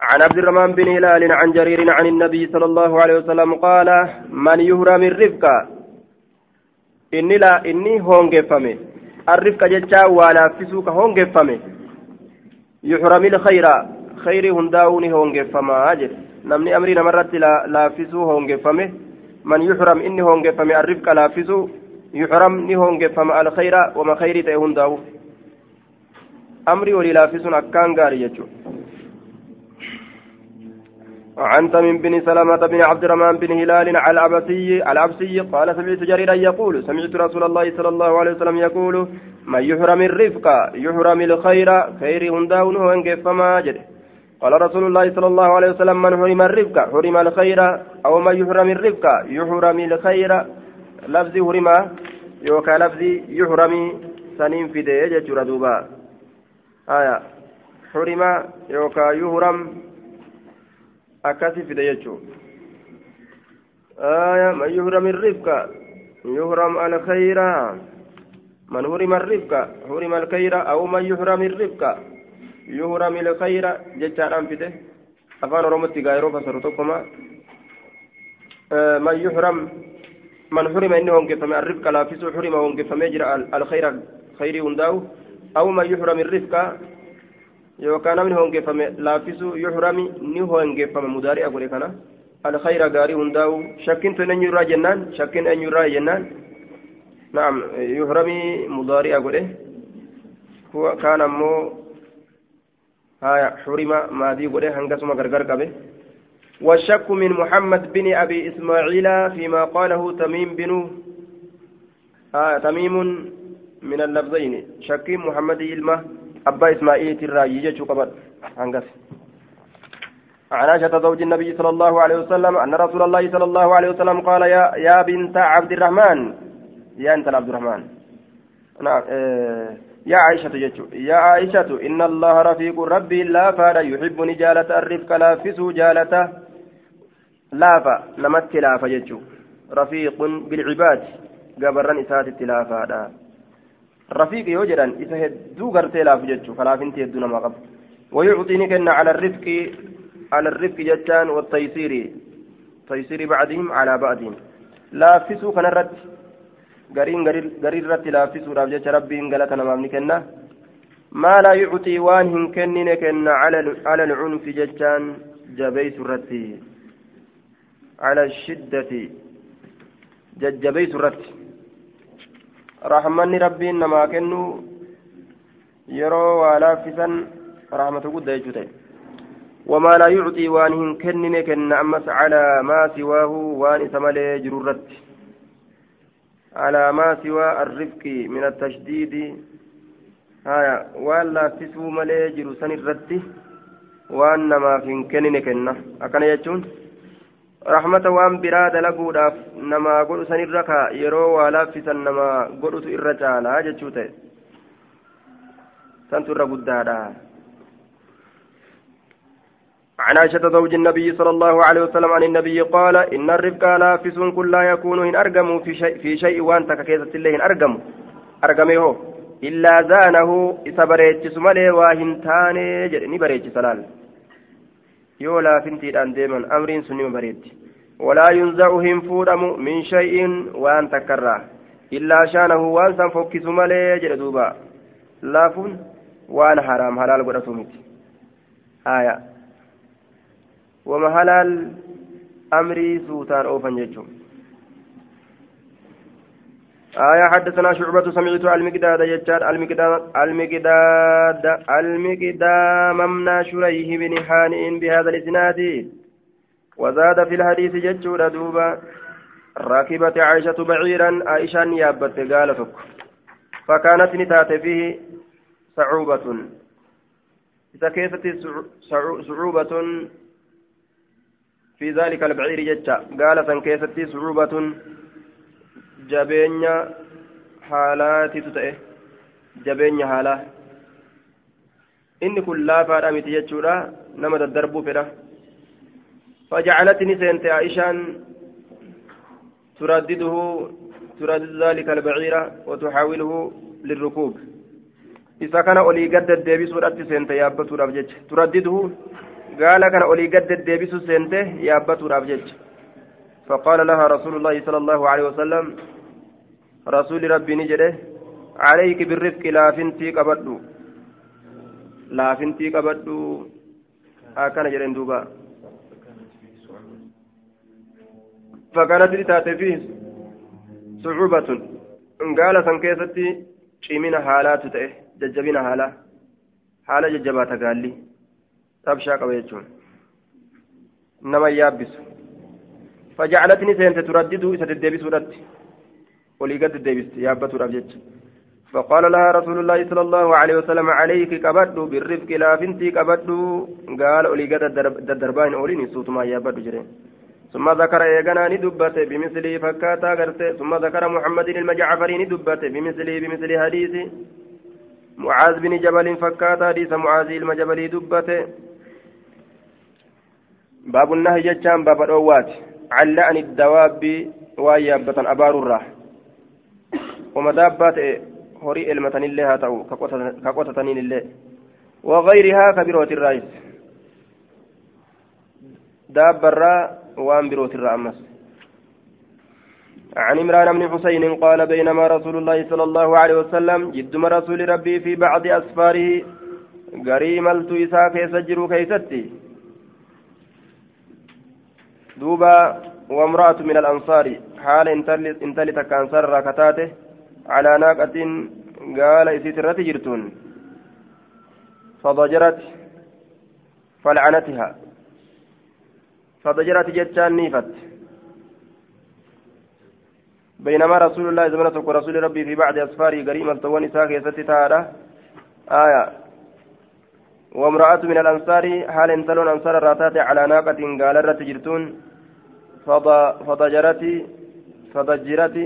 عن عبد الرحمن بن هلال عن جرير عن النبي صلى الله عليه وسلم قال من يهرم الرفقة إني هونجفمي الرفقة جتا ولا فسوك هونجفمي يحرم الخير خير هنداوني هونجفما أجل نمني أمرنا مرت لا فسو هونجفمي من يحرم إني هونجفمي الرفقة لا فسو يحرم ني هونجفما الخير وما خير تهنداو أمري ولي لا فسو أكان غاري يجو عن تميم بن سلمة بن عبد الرحمن بن هلال العبسي قال سمعت جريرا يقول سمعت رسول الله صلى الله عليه وسلم يقول من يحرم الرفق يحرم الخير خير هنداون وانجف فما جد قال رسول الله صلى الله عليه وسلم من حرم الرفق حرم الخير أو من يحرم الرفق يحرم الخير لفظ حرم يوكا لفظ يحرم سنين في ديجة جردوبا حرم يوكا يحرم أكاسي في ديجو من يحرم الرفق يحرم الخير من حرم الرفق حرم الخير أو من يحرم الرفق يحرم الخير جتان أنفده أفان رمتي غيره فسرتكما من يحرم من حرم إنه هنقفم الرفق لا فسو حرم هنقفم يجرى الخير خير هنداو أو من يحرم الرفق يوكان من هنقفم لا فسو يحرم نيه هنقفم مداري أقول كنا الخير غاري هنداو شكين تنين يرى جنان شكين أن يرى جنان نعم يحرمي مضارع أقوله هو كان مو هاي حرم ماضي قوله هنقسم غرغر قبه والشك من محمد بن أبي إسماعيل فيما قاله تميم بن تميم من اللفظين شك محمد إلمه أبا إسماعيل تراجي جتشو قبل هنقسم عن عائشة زوج النبي صلى الله عليه وسلم أن رسول الله صلى الله عليه وسلم قال يا بنت عبد الرحمن يا أنت عبد الرحمن نعم يا عائشة جتشو يا عائشة إن الله رفيق ربي لا فلا يحب نجالة الرفق لا فسو جالته لا فنمت لا فجتشو رفيق بالعباد قبرن إسات التلافة رفيق يوجدا إذا هدو قرتي لا فجتشو فلا فنتي يدونا ما قبل ويعطيني كنا على الرفق جتان والتيسير تيسير بعضهم على بعضهم لا فسو كنرت غرير رت لا فسو رابجة ربي انقلت نمامني كنا ما لا يعطي وان هنكنن كنا على العنف جتان جبيس الرت على الشدة جبيس الرت رحمني ربي انما كنو يرو ولا فسن رحمة قد يجوتين وما لا يعطي وان هنكنن كنا أمس على ما سواه وان سمالي جرورت على ما سوى الرفق من التشديد هايا ولا تسو مالي جروسان الرد وانما هنكنن كنا أكن يجون رحمة وان براد لقود نما قلو سن الركا يرو ولا فسن نما قلو الرجال هاجة جوتين سنتر قدادا عن عائشة زوج النبي صلى الله عليه وسلم عن النبي قال إن الرفق لافس كل لا يكون إن أرقموا في شيء وأنت ككيسة الله إن أرقمه إلا زانه إذا بريتش سمالي واهنتاني جرني بريتش سلال يولا فنتي الآن ديما أمرين سني بريت ولا ينزعهم فورم من شيء وأنت كره إلا شانه وأنت فوق سمالي جردوبا لافون وأنا حرام حلال قرأتمت آية وما حلال أمري سوتان أوفن يجو حدثنا شعبة سمعت المقداد يجار المقداد ممنا شريه بن حانئ بهذا الإسناد وزاد في الحديث ججور دوبا راكبة عائشة بعيرا عائشة يابت قالتك فكانت نتات فيه صعوبة إذا كيفت صعوبة في ذلك البعير جتا قالت كيفت صعوبة جبين حالات تتئه جبين حالة إن كل فارمت يجورا نمد الدرب فره فجعلتني سنت عائشة تردد ذلك البعير وتحاوله للركوب إذا كان أولي قد الدبي سورة سنت يابت تردده قال كان أولي قد الديبس سنته يابت رابجج فقال لها رسول الله صلى الله عليه وسلم رسول ربي نجده عليك بالرفق لا فنتي قبدو أكان جرين دوبا فكانت لتاتي فيه صعوبة قال سنكيستي شيمين حالات تأه ججبين حالة ججبات قال لي تبشا قويتشون إنما يابس فجعلتني سنت تردد ستدبس ردت ولي قد الدبس يابت ربجت فقال لها رسول الله صلى الله عليه وسلم عليك كبدو بالرفق لا فنتي كبدو قال ولي قد الدربان أوليني صوت ما يابت جرين ثم ذكر إيغانا ندبته بمثله فكاتا غرته ثم ذكر محمد المجعفري ندبته بمثل حديث معاذ بن جبل فكاتا حديث معاذ المجبل دبته باب النهي جتان باب الأوات علّأن الدواب ويابة أبار الراح ومدابات هوري المتن الله هاتو كقوتتنين الله وغيرها كبيروت الرئيس داب الراء وان بروت الرأمس عن عمران بن حسين قال بينما رسول الله صلى الله عليه وسلم جدم رسول ربي في بعض أسفاره قريم التويسا كيسجر كيستي دوبا وامرأة من الأنصار حال انتلت كأنصار راكتاته على ناقة قال إسيترت جرتون فضجرت فلعنتها فضجرت جتان نيفت بينما رسول الله زمنته ورسول ربي في بعض أسفاره قريم التوان ساكي ستتارة آية وامرأة من الأنصار حال انتلون أنصار الراتات على ناقة قال رت جرتون فضجرت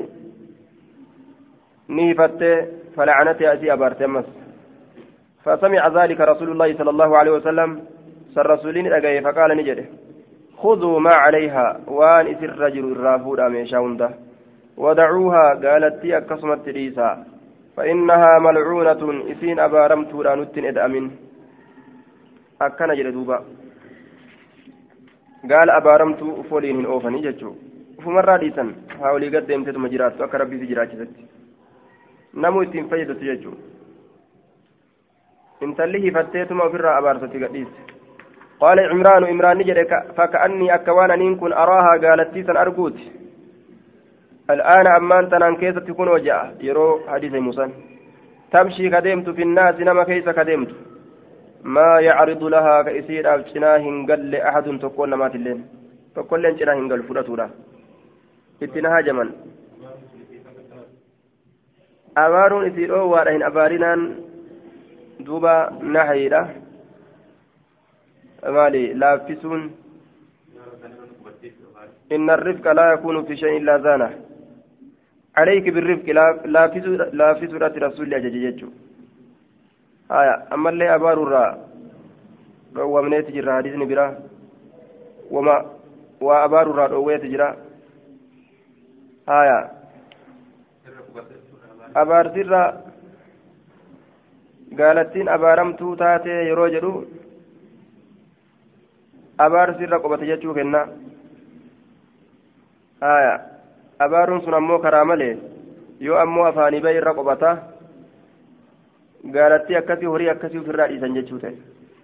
نيفت فلعنتها أتي أبارتمس فسمع ذلك رسول الله صلى الله عليه وسلم سالرسولين أجاي فقال نجده خذوا ما عليها وان إسر الرجل الرافود أميشاونده ودعوها قالت تي أكسمت ريسا فإنها ملعونة إسين أبارمت لا نتن إدأمن أكنا جلدوبا قال أبارمت فولين أوفني جتشو فمرة ديسا هاولي قد ديمتت مجرات وأكرب في جراتي نمو إتن فيدت جتشو انتليه فتيتما في الرأى أبارتي قديس قال عمران نجد فكأني أكوانا نكون أراها قالت تيسا أرقوت الآن أمان تنان كيسة تكون وجاء يرو حديث موسى تمشي كدمت في الناس نما كيس كدمت ما يعرض لها كيسير أبشناهن قل أحد تكون نمات اللين تكون لين شناهن قل فرطولا اتنها جمن أمارون إسيرو وارهن أبارنان دوبا نحيرة مالي لافسون إن الرفق لا يكون في شيء إلا زانه عليك بالرفق لافس رات رسول الله جيجيجو أما اللي أبار الراء ومن يتجرى حديث نبرا وأبار الراء ويتجرى أبار سرى قالتين أبارمتو تاتي يروجلو أبار سرى قبط جتشو كنا أبارون سن أمو كرامله يو أمو أفاني بي رقبته قالت أكسي هري أكسي في الرأي سنجتشوته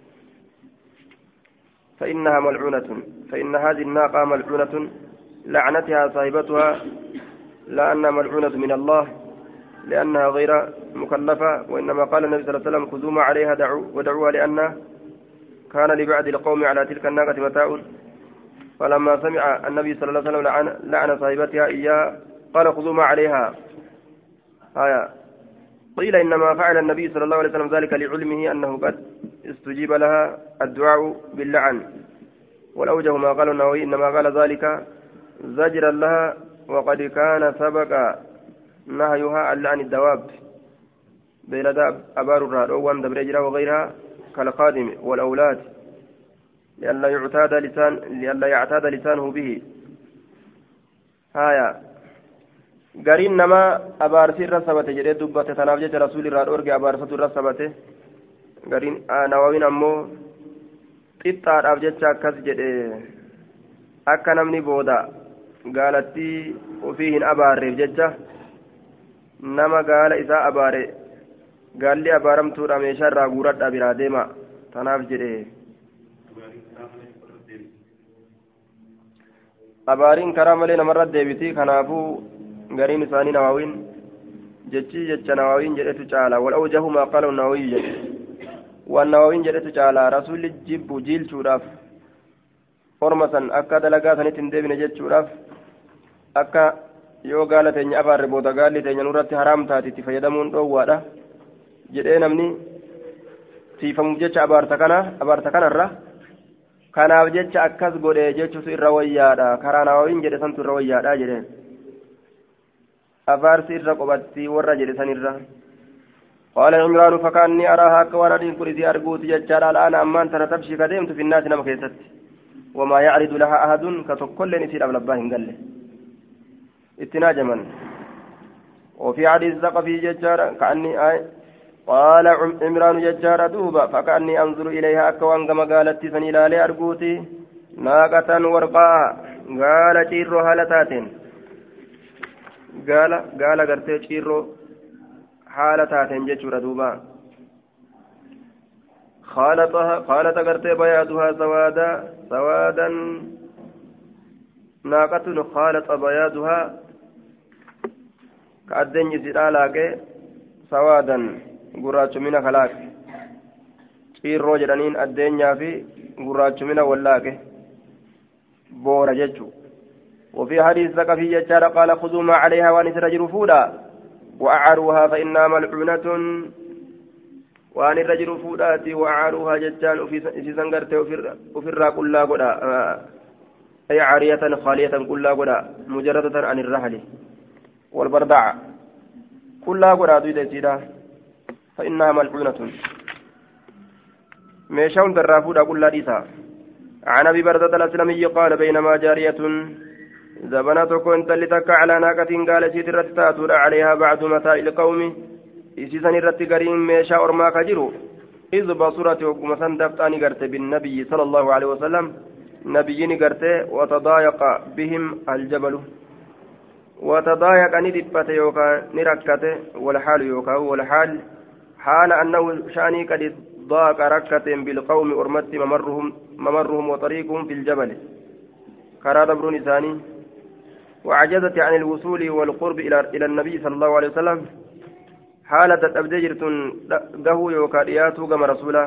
فإنها ملعونة فإن هذه الناقة ملعونة لعنتها صاحبتها لأنها ملعونة من الله لأنها غير مكلفة وإنما قال النبي صلى الله عليه وسلم خذوا ما عليها ودعوها لأن كان لبعض القوم على تلك الناقة متاع فلما سمع النبي صلى الله عليه وسلم لعن صاحبتها إياه قال خذوا ما عليها قيل إنما فعل النبي صلى الله عليه وسلم ذلك لعلمه أنه قد استجيب لها الدعاء باللعن والأوجه ما قال النووي إنما قال ذلك زجرا لها وقد كان سبق نهيها عن لعن الدواب بين أبار الراد وان دبرجرا وغيرها كالقادم والأولاد لئلا يعتاد لسانه به قرين نما أبارسي الرسبة جريد دبته تنافجة رسول الراد أرقى أبارسة الرسبة قرين نواوين أمو xixxaadhaaf jecha akkas jedhe akka namni booda gaalattii ofii hin abaarreef jecha nama gaala isaa abaare gaalli abaaramtuudha meeshaa irraa guuradhaa biraa deema tanaaf jedhe abaariin karaa malee namarra deebiti kanaafuu gariin isaanii nawaawiin jechi jecha nawaawiin jedhetu caala wal awjahu maa qaala nawaawiin jedhe waan nawaawiin jedhetu caala rasuulli jibbu jiilchuudhaaf orma san akka dalagaa sanitti hin deebine jechuudhaaf akka yoo gaala teenya abaarre booda gaalli teenya nurratti haraam taati itti fayyadamuun dhoowwaadha jedhee namni tiifamuuf jecha abaarta kanarra kanaaf jecha akkas godhe jechuutu irra wayyaadha karaa nawaawiin jedhe santu irra wayyaadha jedheen abaarsi irra qobatti warra jedhe sanirra قال عمران فكاني أراها كوانا كرسي أرجوت ججال الآن أمان ترى تمشي كديمت في الناس نما كيست وما يعرض لها أحد كتقل نسير أبل أباهن قال له اتناجما وفي حديث ثقفي ججار كأني قال عمران ججار دوبا فكأني أنظر إليها أكوان كما قالت سنيلالي أرجوتي ناقة ورقاء قال تيرو هالتات قال قرتي تيرو حالتات ججر دوبا خالت قرتي بياضها سوادا ناقة خالت بياضها كأدن يسيرالاك سوادا قراج من خلاك تيرو جرانين الدنيا في قراج من ولاك بورا ججو وفي حديث ثقفي ججار قال خذوا ما عليها ونسر جرفودا وأعروها فإنها ملعونة وأن الرجل فوداتي وأعروها ججان في سنغرته وفي الراق الله قدا أي عارية خالية كلها قدا مجردة عن الرحل والبردع كلها قدا دويدة فإنها ملعونة ميشون درافودا كلها ديسا عن أبي بردة الأسلمي قال بينما جارية زبنتك كنت لتك على ناقة قال سيد الرتاتور عليها بعد متاع القوم إسيسان الرتقرين ميشا أرما كجرو إذ بصرت وقمسان دفتاني قرت بالنبي صلى الله عليه وسلم نبيين قرت وتضايق بهم الجبل وتضايق ندبت يوكا نركت والحال يوكا والحال حال أنه شاني قد ضاق ركة بالقوم أرمت ممرهم وطريقهم في الجبل كرا دبر نساني وعجزت عن الوصول والقرب إلى النبي صلى الله عليه وسلم حالة أبدجرت له يوكاديات كما رسوله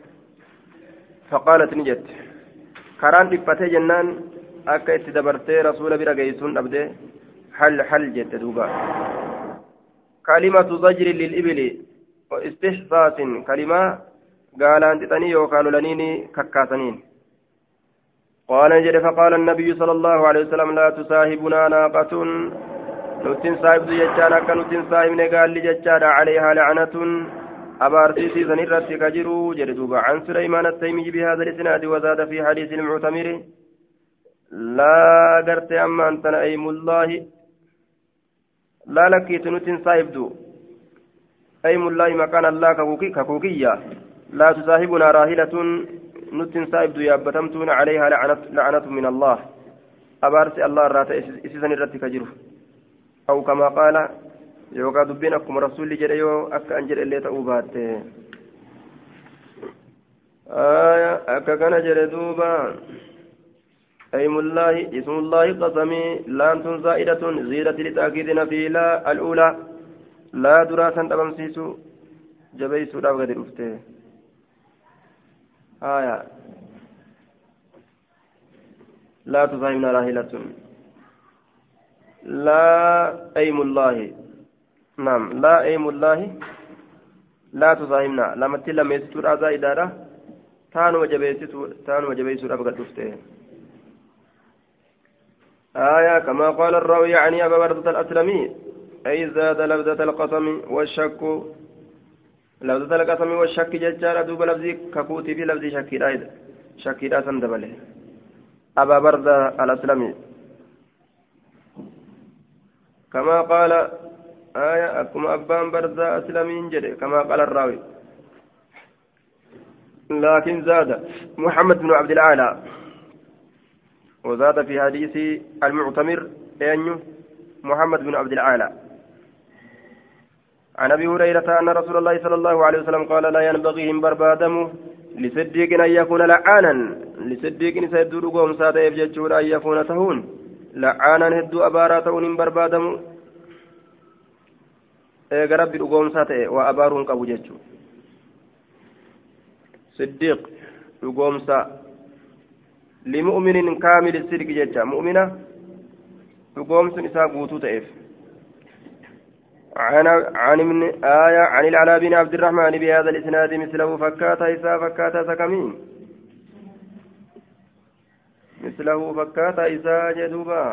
فقالت نجت كران دفتي جنان أكا اتدبرتي رسول برقيسون أبدي حل جت دوبا كلمة زجر للإبل واستحساس كلمة قال أنت تني يوكال لنيني ككاسنين قال نجد فقال النبي صلى الله عليه وسلم لا تصاحبنا ناقة نتن صاحب ججانا كنتن صاحب قال لججانا عليها لعنة أبارتيسي سنرت كجرو جردوبا عن سليمان التيمي بهذا الإسناد وزاد في حديث المعتمر لا قرت أما أنت أيم الله لا لكيت نتن صاحب دو أيم الله مكان الله ككوكية لا تصاحبنا راهلة نتن صاحب دو يابتمتون عليها لعنة من الله أبارتي الله الرات إسسن الرت كجرو أو كما قال يوكا دبينكم رسول جريو أكا أنجر اللي تأوبات أكا كان جردوبا أيم الله اسم الله قسمي لام زائدة زيادة لتأكيدنا في لا الأولى لا دراسا تبمسيسو جبيسو لا بغدر أفته لا تصاحبنا راهلة لا أيم الله نعم لا أيم الله لا تصاحبنا لما تلا ميستور أزا إدارة تانو وجبيسو أبغى تفته كما قال الراوي يعني أبا بردة الأسلمي أي زاد لفظة القسم والشك لفظة القسم والشك ججارة دوب لفظي ككوتي في لفظي شكي لا سندبله أبا بردة الأسلمي كما قال أكما أبان بردة أسلمين جري كما قال الراوي لكن زاد محمد بن عبد الأعلى وزاد في حديث المعتمر أنه محمد بن عبد الأعلى عن أبي هريرة أن رسول الله صلى الله عليه وسلم قال لا ينبغي هم بربادم لصديق أن يكون لعانا لصديق سيدور قوم سادة يفججون أن يكون تهون لعانا هدو أبارات هم بربادم غرب قوم سادة وأبارون قبو ججو صديق قوم سادة لمؤمن كامل الصدق ججا مؤمنة قوم سنساء قوتو تأف عن من آية عن العلاء بن عبد الرحمن بهذا الإسناد مثله فكاتا إساء فكاتا سكمين مثله فكاتا إساء جدوبا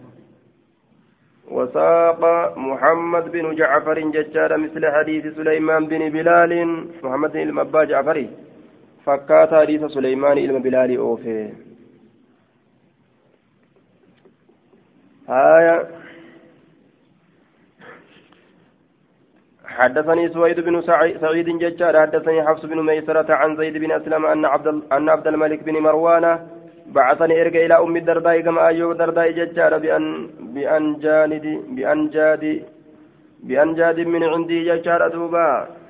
وساق محمد بن جعفر ججار مثل حديث سليمان بن بلال محمد بن المبا جعفري فكاتا حديث سليمان بن بلال أوفي آية حدثني سويد بن سعيد ججار حدثني حفص بن ميسرة عن زيد بن أسلم أن عبد الملك بن مروان بعثني إرجع إلى أم الدرداء كما أيوب الدرداء ججار بأنجاد من عندي ججار أدوبا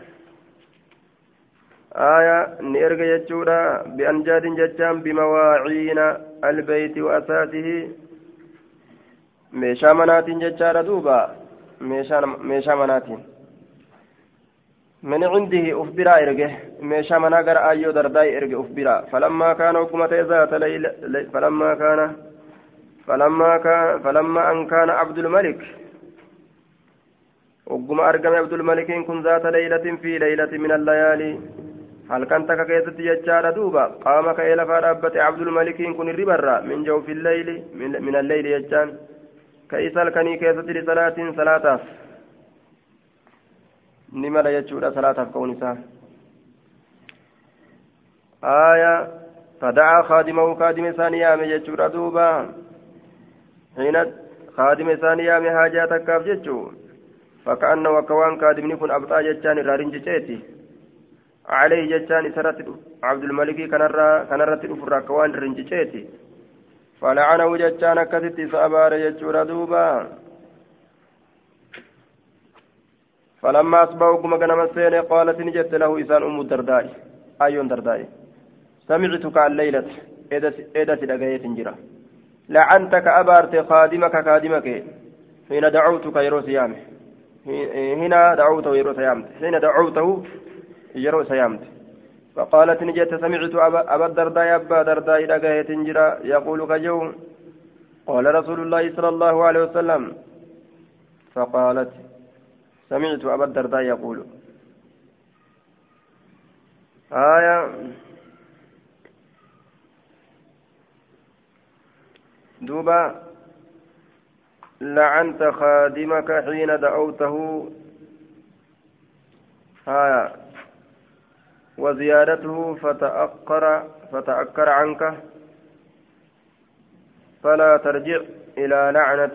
آية نرجع ججورا بأنجاد ججام بمواعين البيت وأساسه meeshaa manaatiin jechaadha duuba meeshaa manaatiin من عنده أخبرا إرجه ميشا مناجر أيو درداي إرجه أخبرا فلما كان حكومة ذات فلما أن كان عبد الملك وقم أرقم عبد الملك كن ذات ليلة في ليلة من الليالي هل كنت كيست يجار دوبا قام كإلى فرابة عبد الملك كن الربرة من جوف الليل من الليل يجان كيسال كني كيست لصلاة نمر يجور صلاة كونسا آية فدعا خادمه خادم ثانية من يجور دوبا حين خادم ثانية من حاجاتك كاف جتشو فكأنه وكوان خادم يكون أبطا جتشان رارين جتشيتي عليه جتشان سرت عبد الملك كان رتل فرا كوان رارين جتشيتي فلعنه جتشان كتتي فأبار يجور دوبا فلما أصبحوا كما كان مسين قالت نجت له إسان أم الدرداء أيون درداء سمعتك الليلة إذا تلقيت جرا لعنتك أبارت خادمك حين دعوتك يروس يامه هنا دعوته يروس يامه حين دعوته يروس يامه فقالت نجت سمعت أبا الدرداء أبا درداء لقيت جرا يقول كجو قال رسول الله صلى الله عليه وسلم فقالت سمعت أبا الدرداء يقول آية دوبا لعنت خادمك حين دعوته آية وزيادته فتأكر عنك فلا ترجع إلى لعنة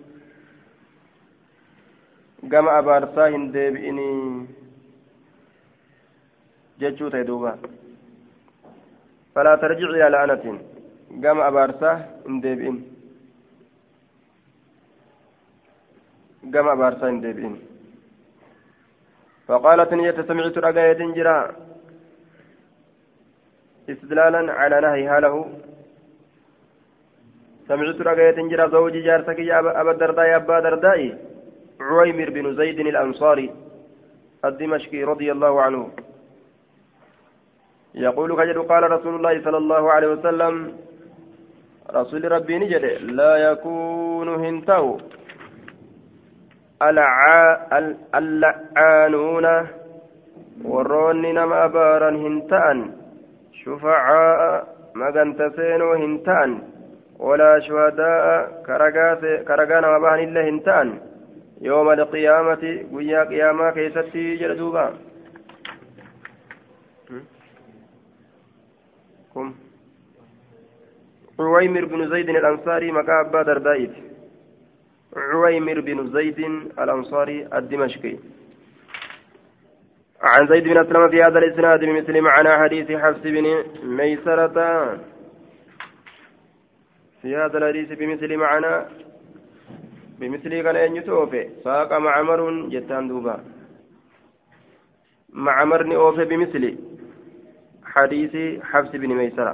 gama abaarsaa hin deebi'inii jechuu ta'e duuba falaa tarjic ilaa la'anatin gama abaarsaa hin deebi'in gama abaarsaa hin deebi'in فقالت نية سمعت رقاية جرا استدلالا على نهيها له سمعت رقاية جرا زوجي جارتك يا أبا الدرداء أبا درداء عويمر بن زيد الأنصاري الدمشقي رضي الله عنه يقول كجد قال رسول الله صلى الله عليه وسلم رسول ربي نجد لا يكون هنتو اللعانون ورون نما بارا هنتان شفعاء مغنتسين هنتان ولا شهداء كرغان وبهن الله هنتان يوم القيامة ويا قيامة كيستي جلدوبا عويمر بن زيد الأنصاري مكابا دردائت عويمر بن زيد الأنصاري الدمشقي عن زيد بن أسلم في هذا الإسناد بمثل معنى حديث حفص بن ميسرة في هذا الحديث بمثل كان أن يتوفي ساق معمر جتان دوبا معمر نوفي بمثل حديث حفص بن ميسرة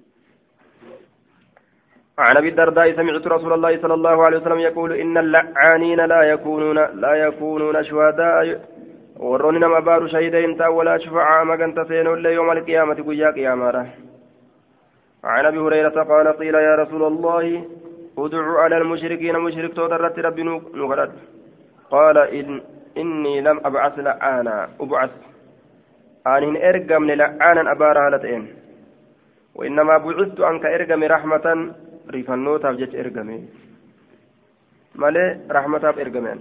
عن ابي الدرداء سمعت رسول الله صلى الله عليه وسلم يقول ان اللعانين لا يكونون شهداء ورون نما بارو شهيدين تا ولا شفعاء مغنت سينو يوم القيامة قيا قيامة عن ابي هريرة قال قيل يا رسول الله ادعوا على المشركين مشرك تودرت ربي نغرد قال إني لم أبعث لعانا أبعث أن إرقم لعانا أبارا هالتين وإنما بعثت أنك إرقم رحمة ريفانو تفجت إرقمي مالي رحمة إرقمين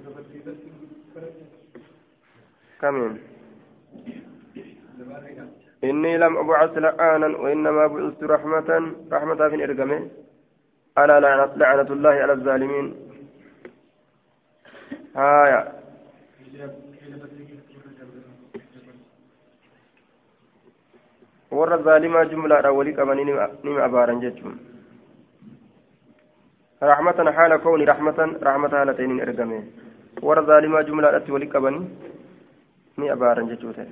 كمين إني لم أبعث لعانا وإنما بعثت رحمة في إرقمي ألا لعنة الله على الظالمين هايا ور الظالمة جملة أولي كما نم أبارا جتهم رحمة حال كوني رحمة هالتين إرقمي ور الظالمة جملة أولي كما نم أبارا جتهم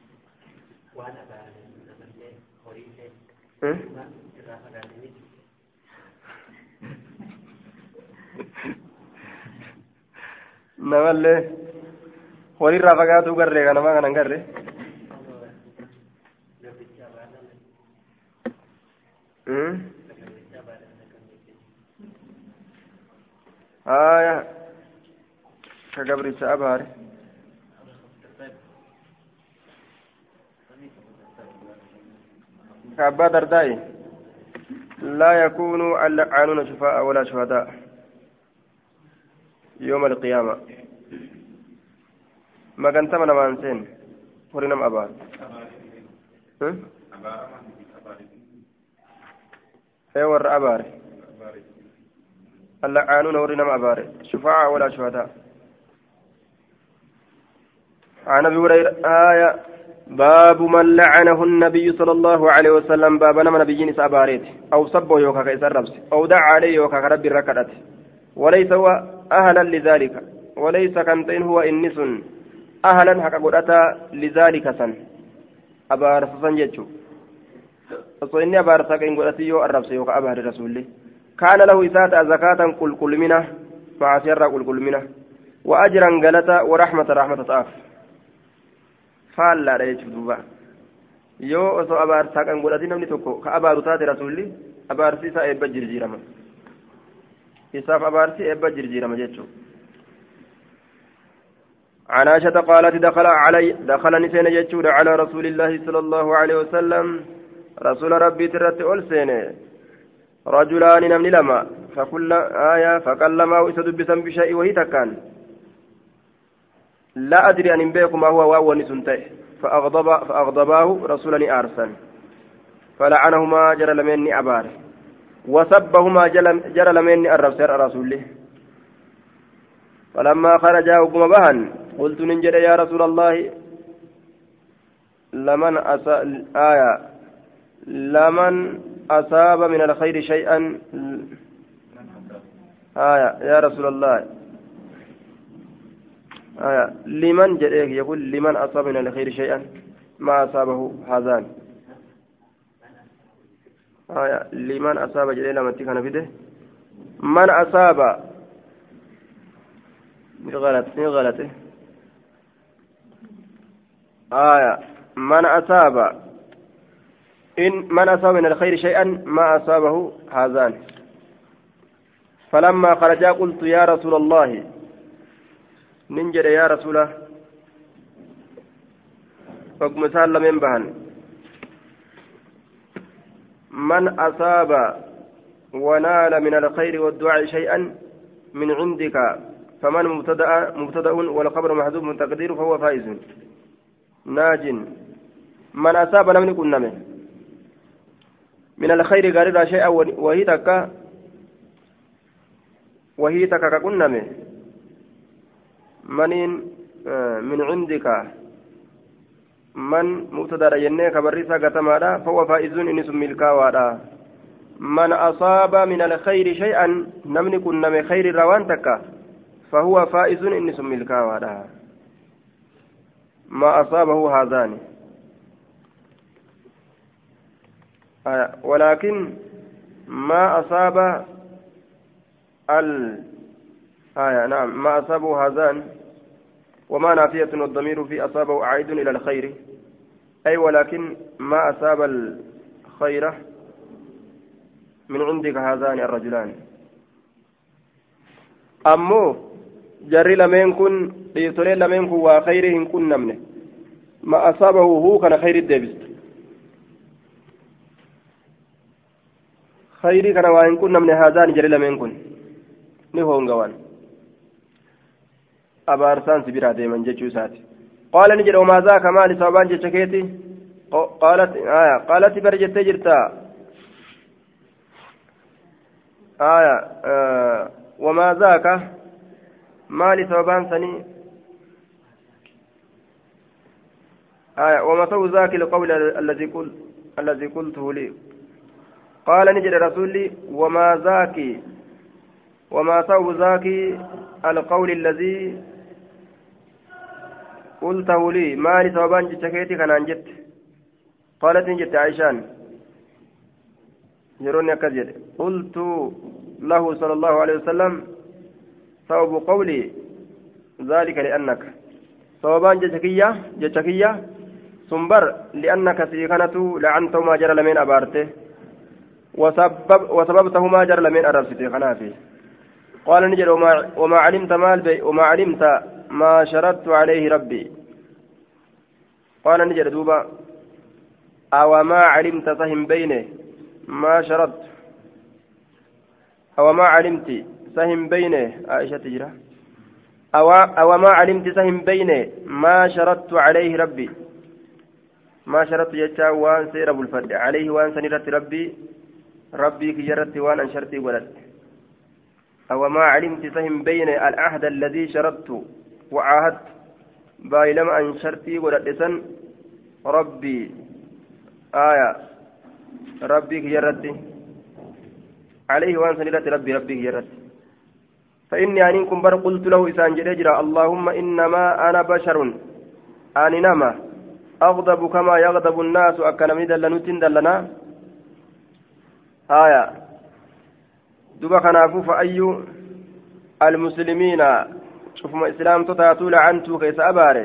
namallee walirraa fagaatuu garree kanamaa kanan garre haya ka gabricha abaare ka abbaa dardaa'i laa yakuunu allacaanuuna shufaa'a walaa shuhadaa يوم القيامة ما كنت من أمانسين ورنم أبار ور أبار اللعانون ورنم أبار شفاعة ولا شهداء عن أبي هريرة آية باب من لعنه النبي صلى الله عليه وسلم باب من نبيين سأباريت أو صبه يوكا كيسر ربس أو دعا عليه يوكا كرب الركعت وليس هو أهلا لذلك وليس كنتين هو إنس أهلا حق قدرتا لذلك سن أبارس سن يجو فإني أبارس إن قدرتي يو الربس يو كأبار رسول كان له إساءة زكاة كل منه مع سر كل منه وأجرا غلطا ورحمة طاف فلا لا يجدوبا يو أسو أبارس إن قدرتي نمني تكو كأبار تات رسول أبارسيسا إبجر جيرما إساف أبارسي إبا جرجير مجيتشو عن عائشة قالت دخل نسين جيتشو على رسول الله صلى الله عليه وسلم رسول ربي ترت ألسين رجلان نمن لما فكل آية فكلما وإسد بسم بشيء وهي تكان لا أدري أن بيكم ما هو واو نسنته فأغضباه رسولني أرسل فلعنهما جرى لمني أبار وسبهما جرى لمن الرب رسوله فلما خرجا وقم بهن قلت ننجد يا رسول الله لمن أصاب من الخير شيئا يا رسول الله لمن جريك يقول لمن أصاب من الخير شيئا ما أصابه هذان لمن أصاب جليل لما تكن فيه من أصاب غلط من أصاب من أصاب من الخير شيئا ما أصابه هذان فلما خرجا قلت يا رسول الله ننجد يا رسوله فقم سالم ينبهن من أصاب ونال من الخير والدعاء شيئا من عندك فمن مبتدأ والخبر محذوف من تقدير فهو فائز ناج من أصاب لم يكن نمه من الخير غير شيئا وهي تك كنمه من عندك من مبتدا جنة كبريسا قتمادا فهو فائز إن سمي الكاوادا من أصاب من الخير شيئا نمن كن من خير روانتك فهو فائز إن سمي الكاوادا ما أصابه هذان ولكن ما أصاب نعم ما أصابه هذان وما نافية والضمير في أصابه عائد إلى الخير أي ولكن ما أصاب الخير من عندك هذان الرجلان أمو جري لمن كن ليتولي لمن كن وخيرهم كن نمنه ما أصابه هو كان خير الدبس خيري كان وإن كن نمنه هذان جري لمن كن نهون قوان أبارسان سبيرا ديما جتشو ساتي قال نجد وما ذاك مالي صوبان جتشكيتي قالت برجت جرتا وما ذاك مالي صوبان سني وما سوى ذاك القول الذي قلته لي قال نجد رسولي وما ذاك وما سوى ذاك القول الذي قلته لي مالي صوبان جتشكيتي كان انجت قالت نجت عائشان يروني كذب قلت له صلى الله عليه وسلم صوب قولي ذلك لأنك صوبان جتشكية سنبر لأنك سيخنة لعنته ما جرى لمن أبارته وسببته ما جرى لمن أربسته خنافي قال نجد وما علمت وما علمت ما شرطت عليه ربي قال نجد دوبا أو ما علمت سهم بينه ما شرطت أو ما علمت سهم بينه عائشة تجرى أو ما علمت سهم بينه ما شرطت عليه ربي ما شرطت يجتا وان سير أبو الفرد عليه وان سنرت ربي كجرت وان أنشرتي ولدت أو ما علمت سهم بين العهد الذي شرطت وعاهدت بايلما أنشرتي ولدسا ربي ربي كجرتي عليه وان سنرت ربي كجرتي فإني أنكم بر قلت له إسان جريجرا اللهم إنما أنا بشر أني نما أغضب كما يغضب الناس أكن من دلنوتين دلنا دوبا كنافو فأي المسلمين شوف ما إسلام تتاتو لعنتو كيس أباري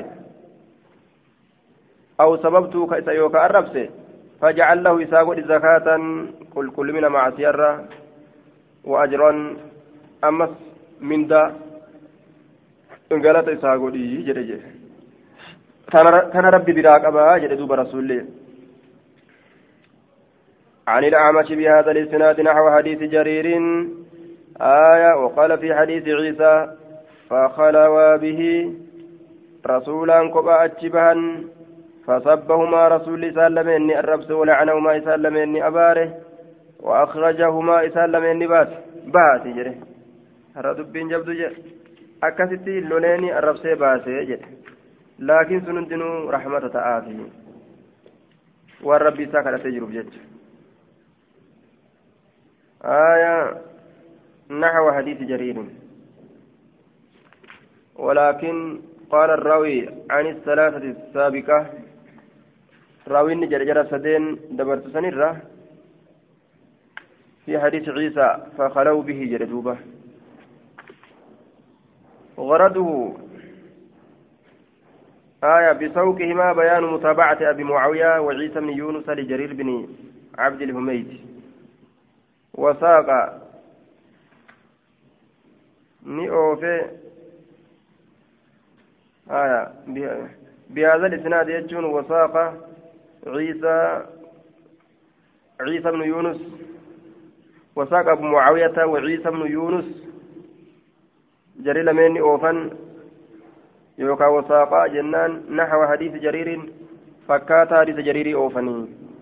أو سببتو كيس يوكا الربسي فجعل له إساقود زكاة كل من مع سيارة وأجرا أمس من دا قالت إساقود جريجي كان ربي براك أبا جري دوبا رسول الله عن الأعمش بهذا الإسناد نحو حديث جرير وقال في حديث عيسى فخلوا به رسولا كبا أتشبها فصبهما رسول سلمني الربس ولعنهما سلمني أباره وأخرجهما سلمني بات جري ردبين جبدو جري أكستي لونيني الربس بات جري لكن سننتنو رحمة تآفي والرب ساكنة تجرب جري نحو حديث جرير ولكن قال الراوي عن الثلاثة السابقة راوي جرجر سدين دبرت سنرة في حديث عيسى فخلوا به جردوبة غرضه بسوقهما بيان متابعة أبي معاوية وعيسى بن يونس لجرير بن عبد الهميد وساق نيوفي بهذا الإسناد يجون وساق عيسى بن يونس وساق أبو معاوية وعيسى بن يونس جرير من أوفن يوكا وساق جنان نحو حديث جرير فكات حديث جرير أوفني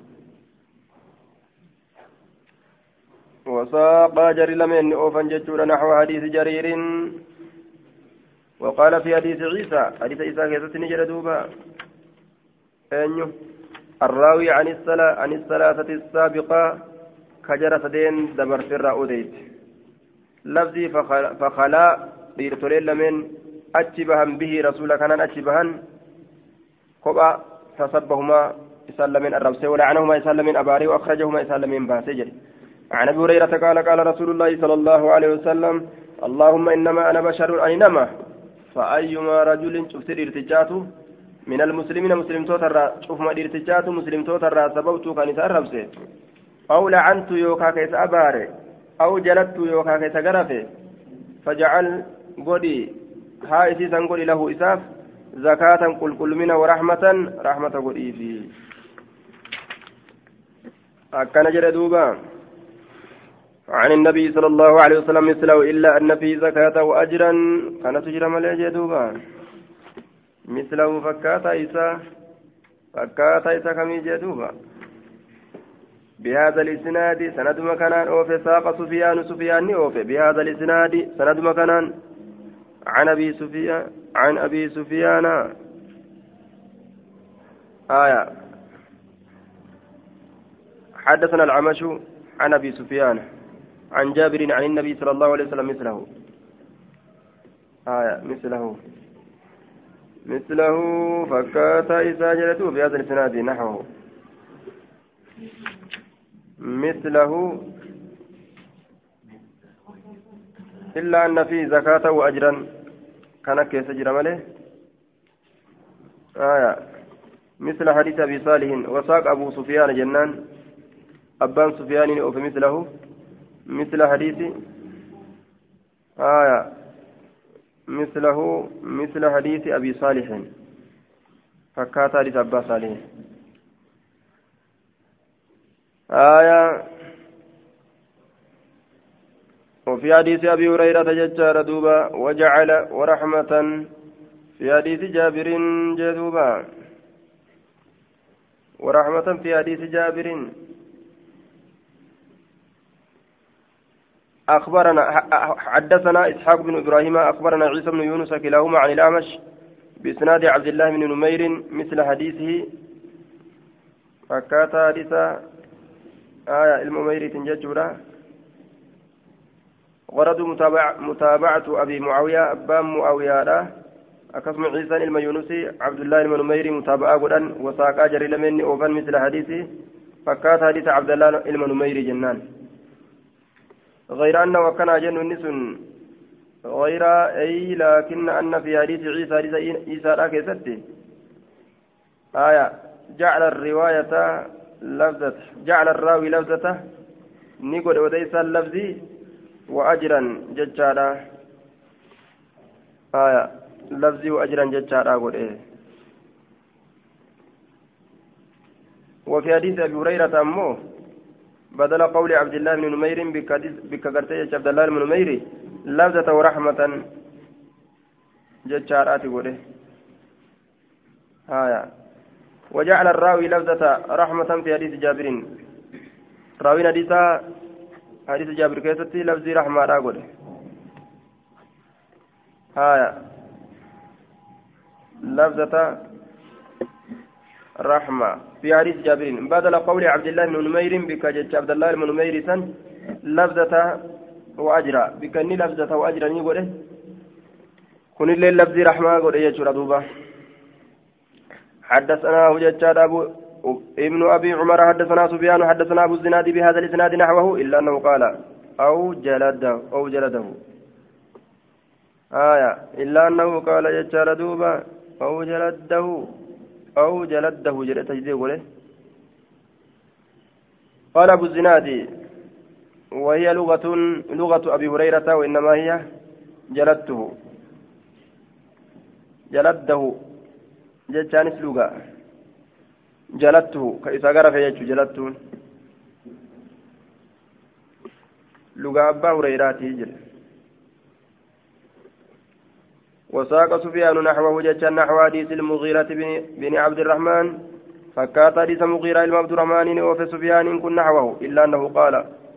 وساق جرير من أوفن جتور نحو حديث جرير وقال في حديث عيسى كيست نجر دوبا أنيو الراوي عن الثلاثة السابقة كجرة دين دبر في الرأوديت لفظي فخلا ديرتولين لمن أتشبها به رسول كان أتشبها كبا فصبهما إسلامين الربسي ولعنهما إسلامين أباري وأخرجهما إسلامين باسجر عن أبي هريرة قال رسول الله صلى الله عليه وسلم اللهم إنما أنا بشر أينما فأيما رجل شفت الارتجاته من المسلمين مسلم توتر شوف ما الارتجاته مسلم توتر سببت كان يتأربسي أو لعنت يوكا كيس أباري أو جلدت يوكا كيس غرفي فجعل قدي هايسي سنقول له إساف زكاة كل منا ورحمة رحمة قدي في أكن جردوبا عن النبي صلى الله عليه وسلم مثله إلا أن في زكاة وأجرا كان تجرى ملي جدوبا مثله فكاتا إسا كمي جدوبا بهذا الإسناد سند مكانان أوفي ساق سفيان أوفي بهذا الإسناد سند مكانان عن أبي سفيان آية حدثنا العمش عن أبي سفيان عن جابر عن النبي صلى الله عليه وسلم مثله آية مثله فكاتا إذا جلته في هذا الإسناد نحوه مثله إلا أن فيه زكاة وأجرا كان كيس أجر ماله آية مثل حديث أبي صالح وساق أبو سفيان جنان أبان سفيان أو مثله مثل حديث آية مثل حديث أبي صالح فكات حديث أبا صالح آية وفي حديث أبي هريرة ججار دوبا وجعل ورحمة في حديث جابر جدوبا ورحمة في حديث جابر أخبرنا حدثنا إسحاق بن إبراهيم أخبرنا عيسى بن يونس كلاهما عن الأعمش بإسناد عبد الله بن نمير مثل حديثه فكات حديث آية الممير تنججورا غرض متابعة أبي معاوية أبان معاوية أقسم عيسى الميونسي عبد الله المنميري متابعة قرآن وساقا جري لمن أوفن مثل حديثه فكات حديث عبد الله المنميري جنان غير أنه وكان جن النسن غير أي لكن أن في حديث عيسى لا كيستي آية جعل الراوي لفظته نقول وديس اللفظي وأجرا ججارا آية لفظي وأجرا ججارا قل إيه وفي حديث أبي هريرة أمه بدل قول عبد الله بن نمير بك قرتي عبد الله بن نمير لفظة ورحمة ججارات قل إيه آية وجعل الراوي لفظة رحمة في حديث جابر راوي حديث جابر كيستي لفظي رحمة راقل آية لفظة رحمة في حديث جابر بدل قول عبد الله بن نمير بك عبد الله بن نمير سن لفظة وأجرا بكني لفظة وأجرا يقول كن الليل لفظي رحمة قل إيه دوبا حدثنا وجدت ابن أبي عمر حدثنا سفيان حدثنا أبو الزناد بهذا الإسناد نحوه إلا أنه قال أو جلده آية إلا أنه قال يجعل دوبا أو جلده جلد تجديه قوله قال أبو الزناد وهي لغة أبي هريرة وإنما هي جلده جتانس لغة جلدته كإذا قرأ في جلدته لغة أبا هريرة جل وساق سفيان نحوه جتان نحو حديث المغيرة بن عبد الرحمن فكات حديث مغيرة إلى عبد الرحمن وفي سفيان كن نحوه إلا أنه قال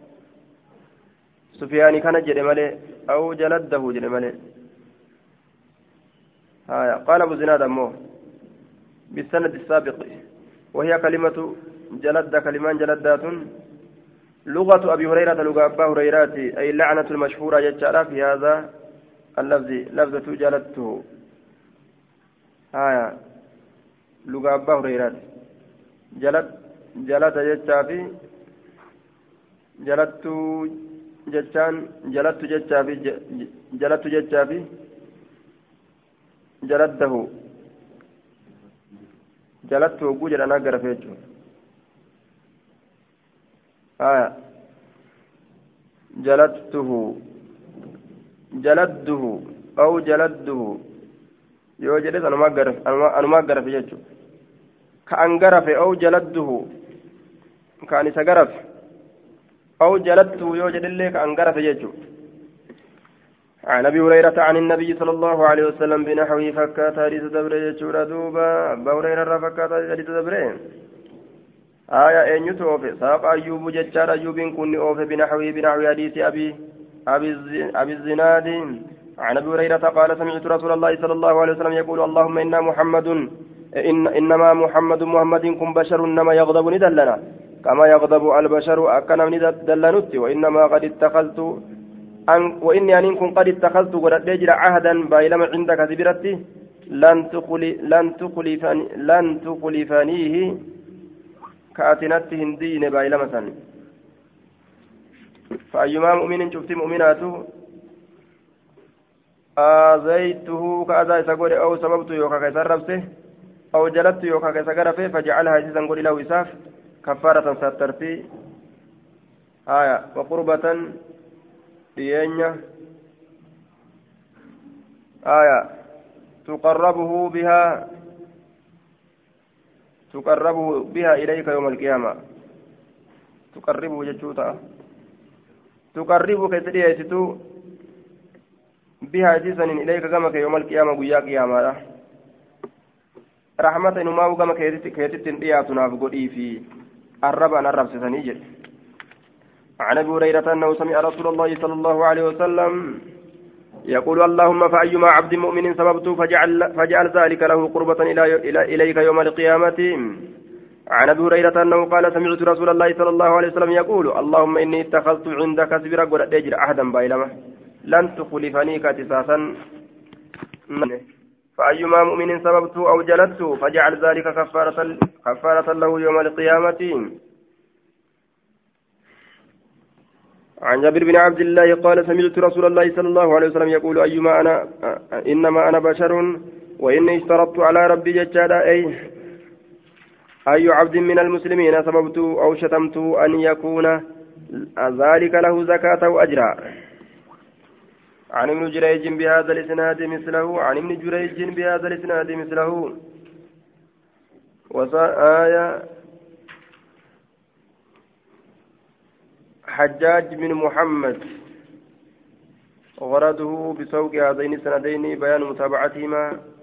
سفيان كان جرمالي أو جلده جرمالي قال أبو زناد أمه بالسند السابق وهي كلمة جلد كلمان جلدات لغة أبي هريرة لغة أبا هريرة أي اللعنة المشهورة يجعل في هذا اللفظ لفظة جلدته آية لغة أبا هريرة جلد جتافي جلدت جتان جلدت جتافي جلدت جتافي جلده جلدته وجود أنا قرفيته جلدته جلده أو جلده يوجد أنا ما قرف يجو كأن قرف أو جلده كأن سقرف أو جلدته يوجد اللي كأن قرف يجو عن أبي هريرة عن النبي صلى الله عليه وسلم بنحوه فكات حديث دبره يجو دوبا أبا هريرة فكات حديث دبره آية أن يتوف ساق أيوب ججار أيوب كن أوف بنحو حديث أبي الزناد عن أبي هريرة قال سمعت رسول الله صلى الله عليه وسلم يقول اللهم إنما محمد كن بشر إنما يغضب ندلنا كما يغضب البشر أكن ندلنت وإني أن كن قد اتخذت قد أجر عهدا بايلما عندك ذبرتي لن تخلفنيه كأتنت هندين بايلا مثلا فأيما مؤمن شفت مؤمناته آذيته كأذى سقول أو سببت يوكا كيسربته أو جلبت يوكا كيسقرفه فجعلها جزا قول له وساف كفارة سترتي آية وقربة دينيا آية تقربه بها إليك يوم القيامة تقربه جتوتا تقربك سريعتو بها جسن إليك كما يوم القيامة ويا قيامة رحمة إنما هو كما كيتت إياتنا بقولي في الرب سسنيجل عن أبي هريرة أنه سمع رسول الله صلى الله عليه وسلم يقول اللهم فأيما عبد مؤمن سببت فجعل ذلك له قربة إليك يوم القيامة عن أبي هريرة أنه قال سمعت رسول الله صلى الله عليه وسلم يقول اللهم إني اتخذت عندك سبرا قد أجر أحدا بايلمة لن تخلفني كتساسا فأيما مؤمن سببت أو جلدت فجعل ذلك كفارة له يوم القيامة عن جابر بن عبد الله قال سمعت رسول الله صلى الله عليه وسلم يقول إنما أنا بشر وإني اشترطت على ربي ججادا أي عبد من المسلمين سببت أو شتمت أن يكون ذلك له زكاة أو أجرا عن ابن جريج بهذا الإسناد مثله عن ابن جريج بهذا الإسناد مثله وآية حجاج بن محمد غرضه بسوق هذين السندين بيان متابعتهما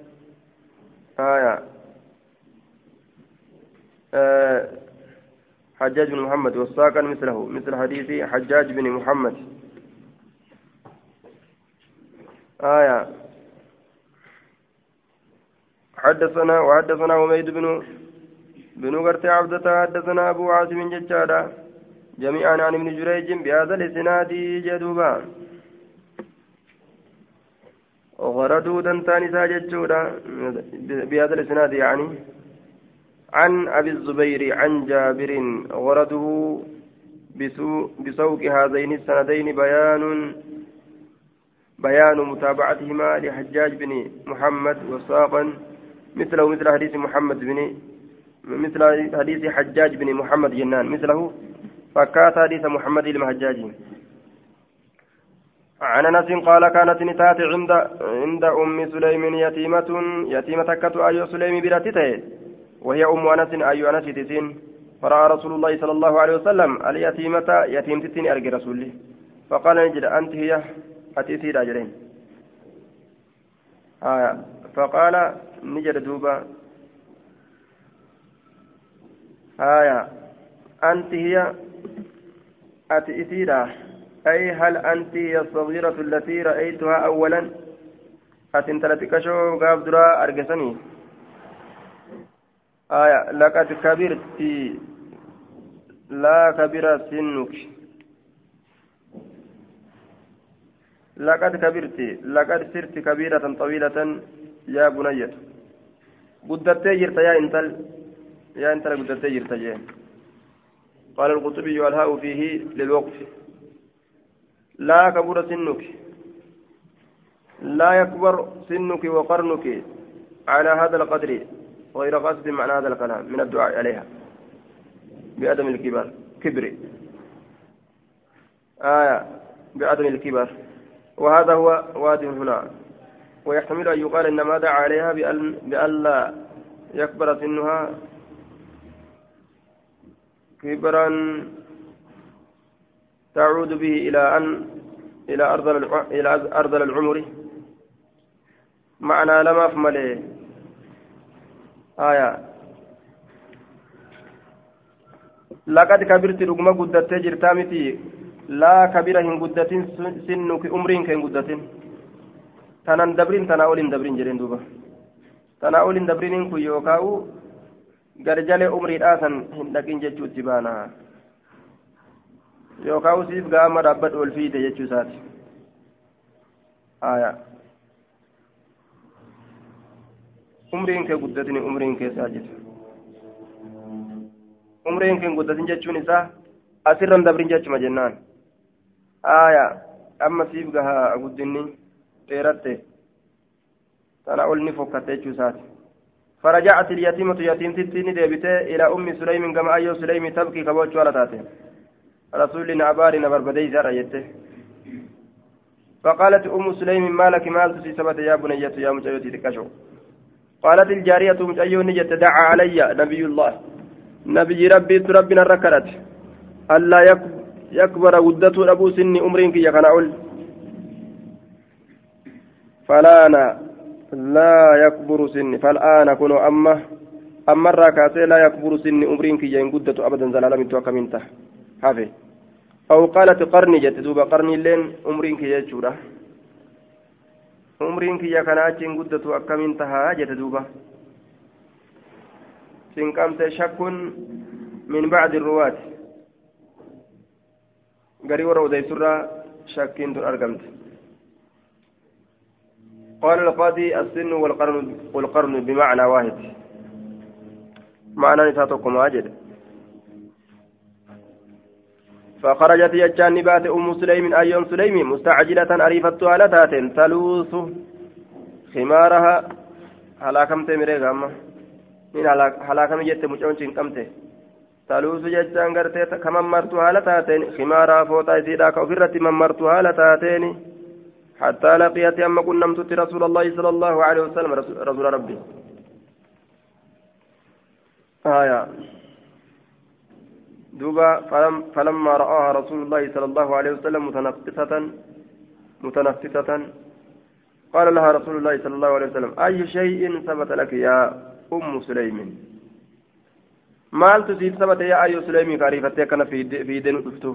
حجاج بن محمد والساقا مثل حديث حجاج بن محمد حدثنا حميد بن غرتي عبدة حدثنا أبو عاصم ججادا جميعا عن ابن جريج بهذا الاسناد جدوبا غردوا دنتان ساجدودا بهذا الاسناد يعني عن ابي الزبير عن جابر غرده بسوق هذين السندين بيان متابعتهما لحجاج بن محمد وساقا مثل حديث حجاج بن محمد جنان مثله فكات حديث محمد المهجاجي عن انس قال كانت نتات عند ام سليم يتيمة كت اي سليم براتته وهي ام انس اي انس تسين فراى رسول الله صلى الله عليه وسلم اليتيمة يتيمتين ارجى رسوله فقال نجد انت هي اتيتي راجلين فقال نجد دوبا أنت هي أتئتيرا أي هل أنت هي الصغيرة التي رأيتها أولا أتنتلتك شو قابدرا أرقسني لقد كبرت لا كبر سنك لقد كبرت لقد صرت كبيرة طويلة يا بني قدرت جرت يا انتل قدرت جرت قال القطبي والهاء فيه للوقف لا كبر سنك لا يكبر سنك وقرنك على هذا القدر غير قصد معنى هذا الكلام من الدعاء عليها بعدم الكبر كبر بعدم الكبر وهذا هو واضح هنا ويحتمل أن يقال إنما دعا عليها بألا يكبر سنها كبرا تعود به إلى أرذل العمر معنى لما أفمله لقد كبرت رقم قدت جرتامتي لا كبيرة هن قدتين سنك أمرين كن قدتين تنان دبرين تناولين دبرين جرين دوبا تناولين دبرين كو يوكاو garjalee umriidhaasan hin dhaqin jechuutti baana yookaan siif gaama dhaabbadhu ol fiide jechuu isaati umriin kee guddatini umriin keessaa jecha umriin kee guddatin jechuun isaa asirran dabrin jechuma jennaan amma siif gaha guddinni dheeratte tana ol ni fokkatte jechuu isaati فرجعت اليتيمة يتيم تتيني ديبته إلى أم سليم كما أيو سليم تبكي كبوش ولا تاتي رسول نعبار نبربدي زرع يته فقالت أم سليم ما لك مال تسي سبت يا بنية يا مجيوتي تكشو قالت الجارية مجيو نجت دعا علي نبي الله نبي ربي ربنا ركرت ألا يكبر ودة أبو سني أمرين كي يقنعول فلا أنا لا يكبر سني فالآن كن أما الراكاتي لا يكبر سني أمرين كي ينقدت أبدا زلالة من توقع منته حافي أو قالت قرني جت دوبا قرني لين أمرين كي يجورا أمرين كي يكنات ينقدت أكا منتها جت دوبا سنكمت شك من بعد الرواة قريب ورودي سرى شكين أرقمت قال القاضي السن والقرن بمعنى واحد معنى نساتكم واجد فخرجت يجان نبات أم سليم أيام سليم مستعجلة أريفتها لتات تلوث خمارها هلاكم تمريغا من هلاكم جت مجونشين كمته تلوث يجان غرتي كمن مرتها لتاتين خمارها فوتا يزيدا كفرت من مرتها لتاتين حتى لقيت أما كنا نمت رسول الله صلى الله عليه وسلم رسول ربي دوبا فلما رآها رسول الله صلى الله عليه وسلم متنفسة قال لها رسول الله صلى الله عليه وسلم أي شيء ثبت لك يا أم سليم ما تصيب ثبت يا أي سليم كاريفتك أنا في دين أفتوف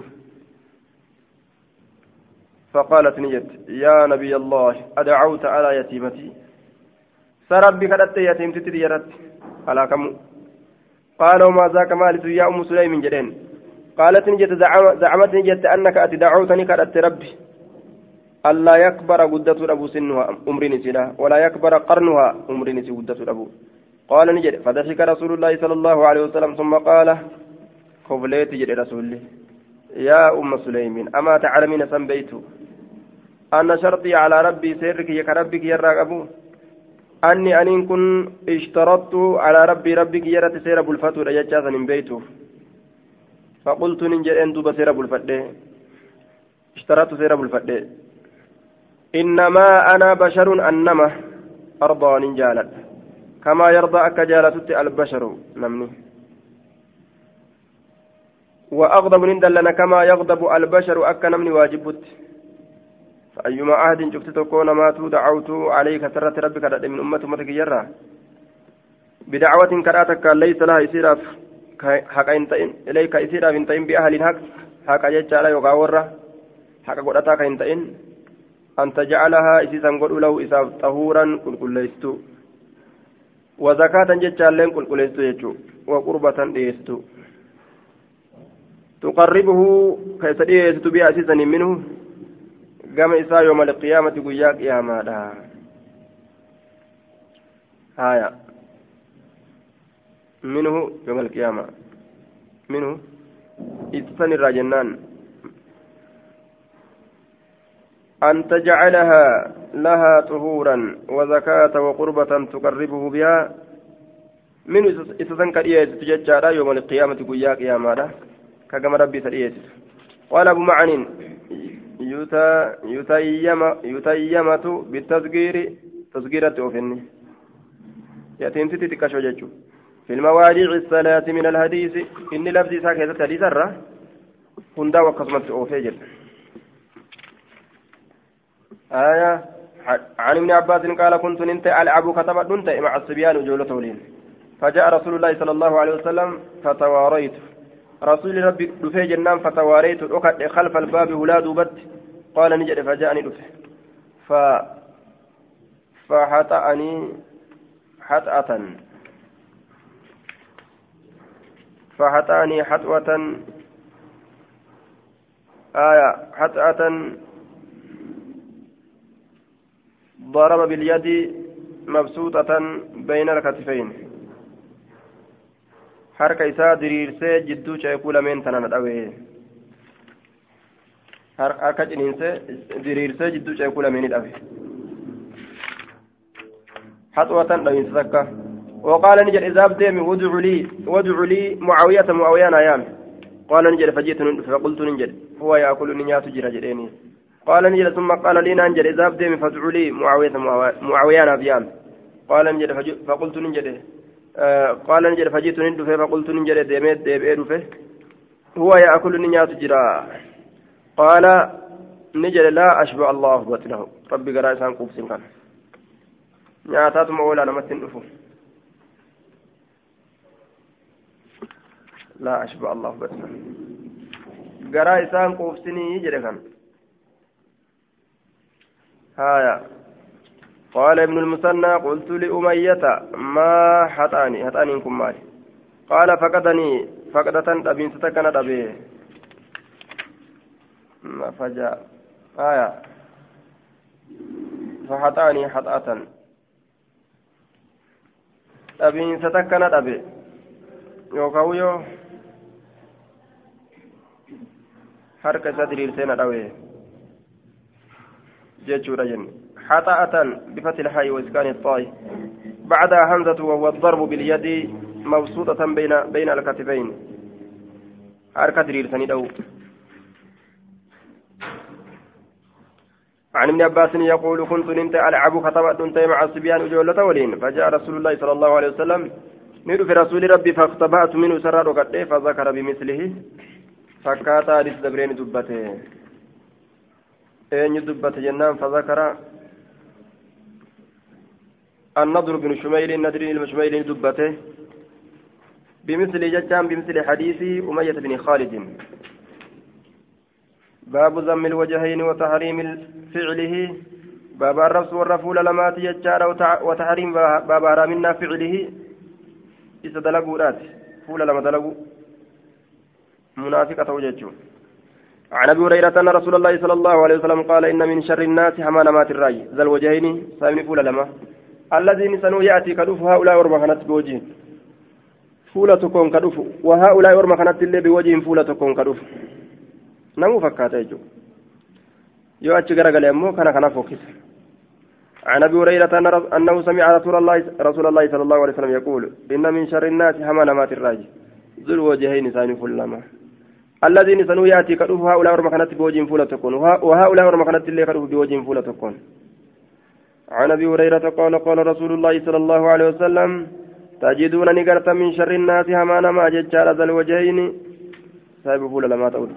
فقالت نجت يا نبي الله أدعوت على يتيمتي سربي كدت يتيم تتديرت على كم قال وما ذاك مالت يا أم سليم جدين قالت نجت زعمت نجت أنك أتدعوتني كدت ربي ألا يكبر قدة أبو سنها أمري نسيلا ولا يكبر قرنها أمري نسي قدة أبو قال نجت فضحك رسول الله صلى الله عليه وسلم ثم قال قبلت جد رسول الله يا أم سليم أما تعلمين سنبيت أن شرطي على ربي سيرك يا ربك يا أبو أني كن اشترطت على ربك يرت سير أبو الفتو رجاجا من بيته فقلت ننجر أن دوب سير أبو الفتو اشترطت سير أبو الفتو إنما أنا بشر أنما أرضى ننجالت كما يرضى أكجالت البشر نمني وأغضب نندلنا كما يغضب البشر أكنمني واجبت فأيما عهد شفت تكون ما دعوت عليك سرة ربك من أمتك جرة بدعوة كراتك ليس لها إسراف حق إنتين إليك إسراف إنتين بأهل حق حق يجعل يغاورة حق قرأتك إنتين أن تجعلها إسيسا قل له إساف طهورا كل ليستو وزكاة جتشالين كل كليستو يجو وقربة ديستو تقربه كيسديستو بأسيسا منه قام إساء يوم القيامة قياك يا مالا هايا منه يوم القيامة منه إتسن الرجنان أن تجعلها لها طهورا وزكاة وقربة تقربه بها من إتسن كريس تججارا يوم القيامة قياك يا مالا كما ربي تريس قال أبو معن يتيمة بالتصغير تصغيرة أوفني يتيم ستي تكشو ججو في المواضيع الثلاث من الحديث إن لفظ ساكت الحديث الرّ هندا وقسمت أوفيجل آية عن ابن عباس قال كنت ننت ألعب كتبت ننت مع الصبيان وجولة ولين فجاء رسول الله صلى الله عليه وسلم فتواريت رسول ربي دفي جنان فتواريت خلف الباب ولاد بت قال نجد فجاءني دفي فحطأني حطأة فحطأني حطوة آية حطأة ضرب باليد مبسوطة بين الكتفين حركة إساء دريرسي جدو يقول من تنانا أوي حركة إنسي دريرسي جدو يقول من أوي حطوة لو ينسكه وقال نجد إذا أبدأ وادع لي معاوية أيام قال نجد فجئت فقلت نجد هو يأكل نيات جرجريني قال نجد ثم قال لي ننجد إذا أبدأ فادع لي معاوية أيام قال نجد فقلت نجد قال نجد فجئت نجد فقلت نجد ديمت ديبئر هو يأكل نيات جرا قال نجد لا أشبع الله بطنه ربي قرأ إسان قوبسين كان نياتات مؤولا نمتن أفو لا أشبع الله بطنه قرأ إسان قوبسيني يجري كان هايا قال ابن المثنى قلت لأمية ما حطاني إنكم مالي قال فقدة أبين ستكنت أبي ما فجاء آية فحطاني حطأة أبين ستكنت أبي يوكاويو حركة صدري لسنة أوي جيتشو رجل حطأة بفتح الحي وإسكان الطاء بعدها همزة وهو الضرب باليد مبسوطة بين الكتفين حركة درير سنيدو عن ابن عباس يقول كنت ننت ألعب خطبت ننت مع الصبيان وجولة ولين فجاء رسول الله صلى الله عليه وسلم ندعو في رسول ربي فاختبأت منه سرار وقته فذكر بمثله فكاتا حديث دبرين دبته أين دبت جنان فذكر النضر بن شميل النضر بن شميل دبته بمثل جتان بمثل حديث أمية بن خالد باب ذم الوجهين وتحريم فعله باب الرفس والرفول لما تيجار وتحريم باب حرامنا فعله إذا دلقوا رات فول لما دلقوا منافقة وجهه عن ابي هريره ان رسول الله صلى الله عليه وسلم قال ان من شر الناس حمانمات الراي ذا الوجهين سامي فول لما الذين سنو ياتي كدف هؤلاء ورما كانت بوجه فولتكم كدف وهؤلاء ورما كانت اللي بوجه فولتكم كدف نمو فكاتا يجو يو اتش غرغل امو كان فوكس عن ابي هريره انه سمع رسول الله صلى الله عليه وسلم يقول ان من شر الناس حمانمات الراي ذو الوجهين سامي فول لما الذين سنو ياتي كدف هؤلاء ورما كانت بوجه فولتكم وهؤلاء ورما كانت اللي كدف بوجه فولتكم عن ابي هريره قال قال رسول الله صلى الله عليه وسلم تجدون نقرت من شر الناس همانا ما ججال ذا الوجهين صاحب فول لما تقول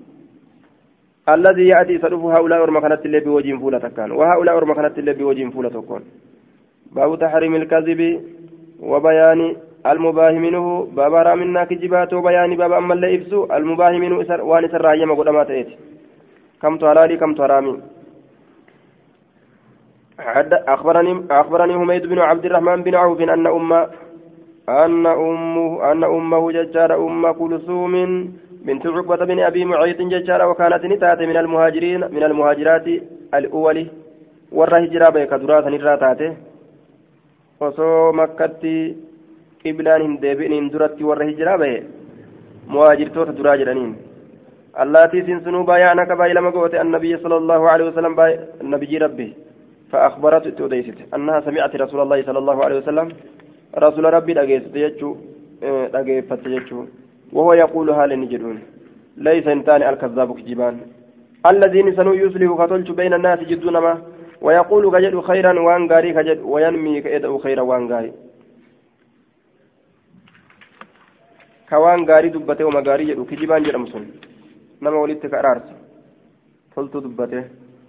الذي ياتي صرف هؤلاء ورمكنت اللي بوجه فول تكان وهؤلاء ورمكنت اللي بوجه فول تكون باب تحريم الكذب وبيان المباح منه باب رامنا كجبات وبيان باب اما اللي ابسو المباح منه وان سر رايما قدما تاتي كم ترالي كم ترامي أخبرني حميد بن عبد الرحمن بن عوف أن أمه ججار أم كلثوم بنت عقبة بن أبي معيط ججار وكانت نتات من المهاجرات الأول والرهجرة بيك دراسة نراتاته وصو مكة قبلان هندبئن درت والرهجرة بيه مهاجرتوت دراجرانين اللاتي سنسنوا بايعنا كباي لما قوت النبي صلى الله عليه وسلم النبي ربي فأخبرت توديست أنها سمعت رسول الله صلى الله عليه وسلم رسول ربي دقيفت يجو وهو يقول هال نجدون ليس انتان الكذاب كجبان الذين سنو يصلح فتلج بين الناس جدون ما ويقول كجد خيرا وانغاري كجد وينمي كيدو خيرا وانغاري كوان غاري دبته وما غاري جدو كجبان جرمسون نما ولدت كرارس قلت دبته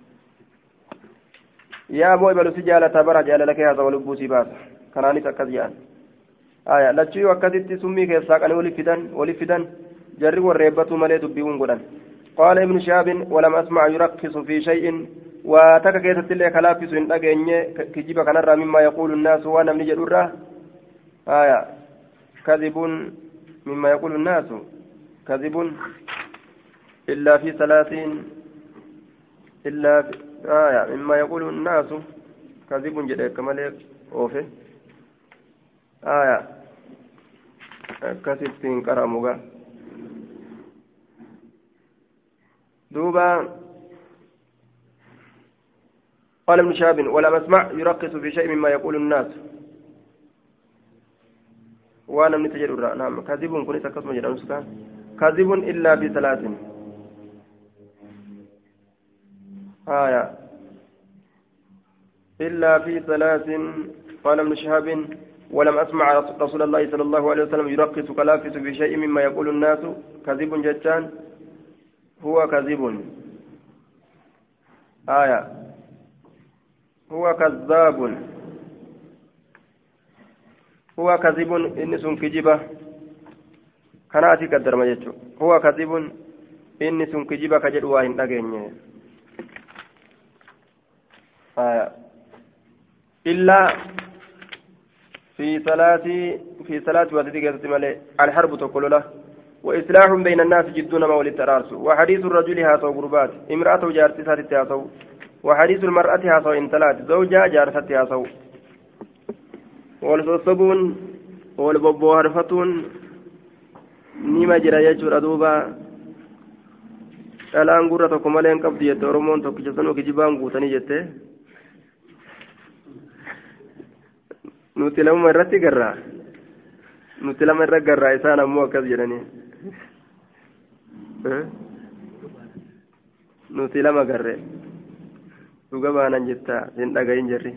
يا أبو إبلو سجالة برا جال لك هذا ولبو سباس كناني تكذيان لا تشيو أكدت سمي كيف ساقني ولفدان جرب الريبة ملي دبيون قدان قال ابن شهاب ولم أسمع يرخص في شيء وتككيت اللي خلافس إن أجني كجيب كنرى مما يقول الناس وأنا من جدورة كذب مما يقول الناس كذب إلا في 30 إلا مما يقول الناس كذب جدا كما لك أوفي كسبتين كراموغا دوبا قال ابن شهاب ولم أسمع يرقص في شيء مما يقول الناس وانا من تجر نعم كذب كنت قسم جدا كذب إلا في 30 إلا في 30 قال ابن شهاب ولم أسمع رسول الله صلى الله عليه وسلم يرقص كلافس بشيء مما يقول الناس كذب جتان هو كذب هو كذاب هو كذب إنس كجبة كناتي قدر ما يجو هو كذب إنس كجبة كجد واهن أجنيه إلا في صلاة وتدقى مالي الحرب تقول له وإصلاح بين الناس جدون مولد الترارس وحديث الرجل هاتو قربات امرأة جارتي ساتي هاتو وحديث المرأة هاتو انتلات زوجة جارتي هاتو والصبون والبوهرفتون نما جرى يجور أدوبا الآن قرأت كمالين قبضي يتورمون تكجسنو كجبان قوتني جته nuti lama irratti garraa nuti lama irra garraa isaan ammoo akkas jedhanii nuti lama garree dhuga baanan jettaa hin dhagahin jirri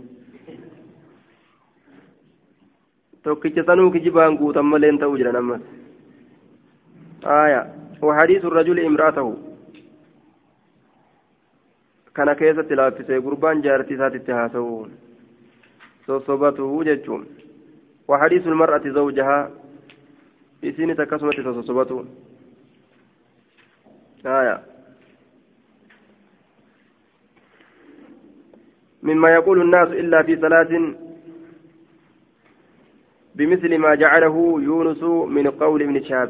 tokkicha sanuu kijibaan guutan malee hin ta'uu jedhan ammas وحديث الرجل امرأته كان كيسة لافسه قربان جارتي ساتي تهاسون صوصبته ججون وحديث المرأة زوجها إسيني تكسمت صوصبته مما يقول الناس إلا في 3 بمثل ما جعله يونس من قول ابن شهاب